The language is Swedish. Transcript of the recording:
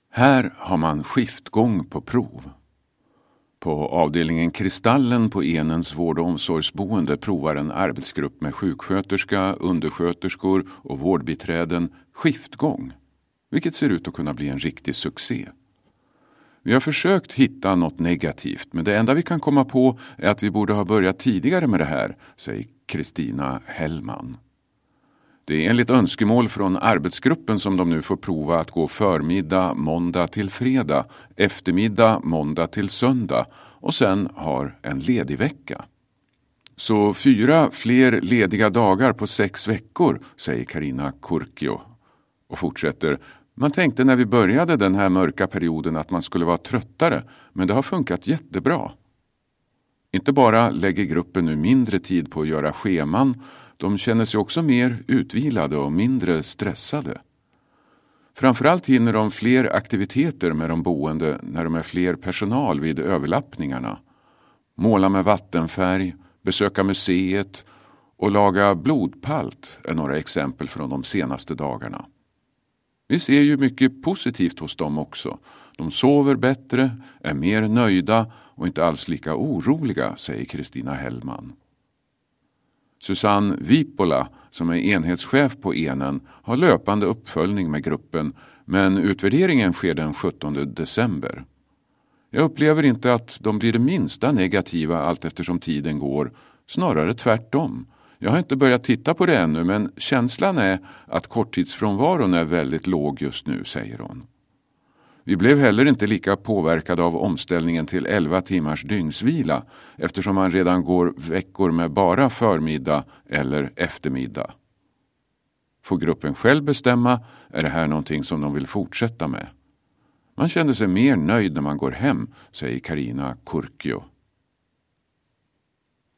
Här har man skiftgång på prov. På avdelningen Kristallen på Enens vård- och omsorgsboende provar en arbetsgrupp med sjuksköterska, undersköterskor och vårdbiträden skiftgång, vilket ser ut att kunna bli en riktig succé. Vi har försökt hitta något negativt, men det enda vi kan komma på är att vi borde ha börjat tidigare med det här, säger Kristina Hellman. Det är enligt önskemål från arbetsgruppen som de nu får prova att gå förmiddag måndag till fredag, eftermiddag måndag till söndag och sen har en ledig vecka. Så 4 fler lediga dagar på 6 veckor, säger Carina Kurkio. Och fortsätter, man tänkte när vi började den här mörka perioden att man skulle vara tröttare, men det har funkat jättebra. Inte bara lägger gruppen nu mindre tid på att göra scheman, de känner sig också mer utvilade och mindre stressade. Framförallt hinner de fler aktiviteter med de boende när de är fler personal vid överlappningarna. Måla med vattenfärg, besöka museet och laga blodpalt är några exempel från de senaste dagarna. Vi ser ju mycket positivt hos dem också. De sover bättre, är mer nöjda och inte alls lika oroliga, säger Kristina Hellman. Susanne Vipola, som är enhetschef på Enen, har löpande uppföljning med gruppen, men utvärderingen sker den 17 december. Jag upplever inte att de blir det minsta negativa allt eftersom tiden går, snarare tvärtom. Jag har inte börjat titta på det ännu, men känslan är att korttidsfrånvaron är väldigt låg just nu, säger hon. Vi blev heller inte lika påverkade av omställningen till 11 timmars dygnsvila eftersom man redan går veckor med bara förmiddag eller eftermiddag. Får gruppen själv bestämma är det här någonting som de vill fortsätta med. Man kände sig mer nöjd när man går hem, säger Carina Kurkio.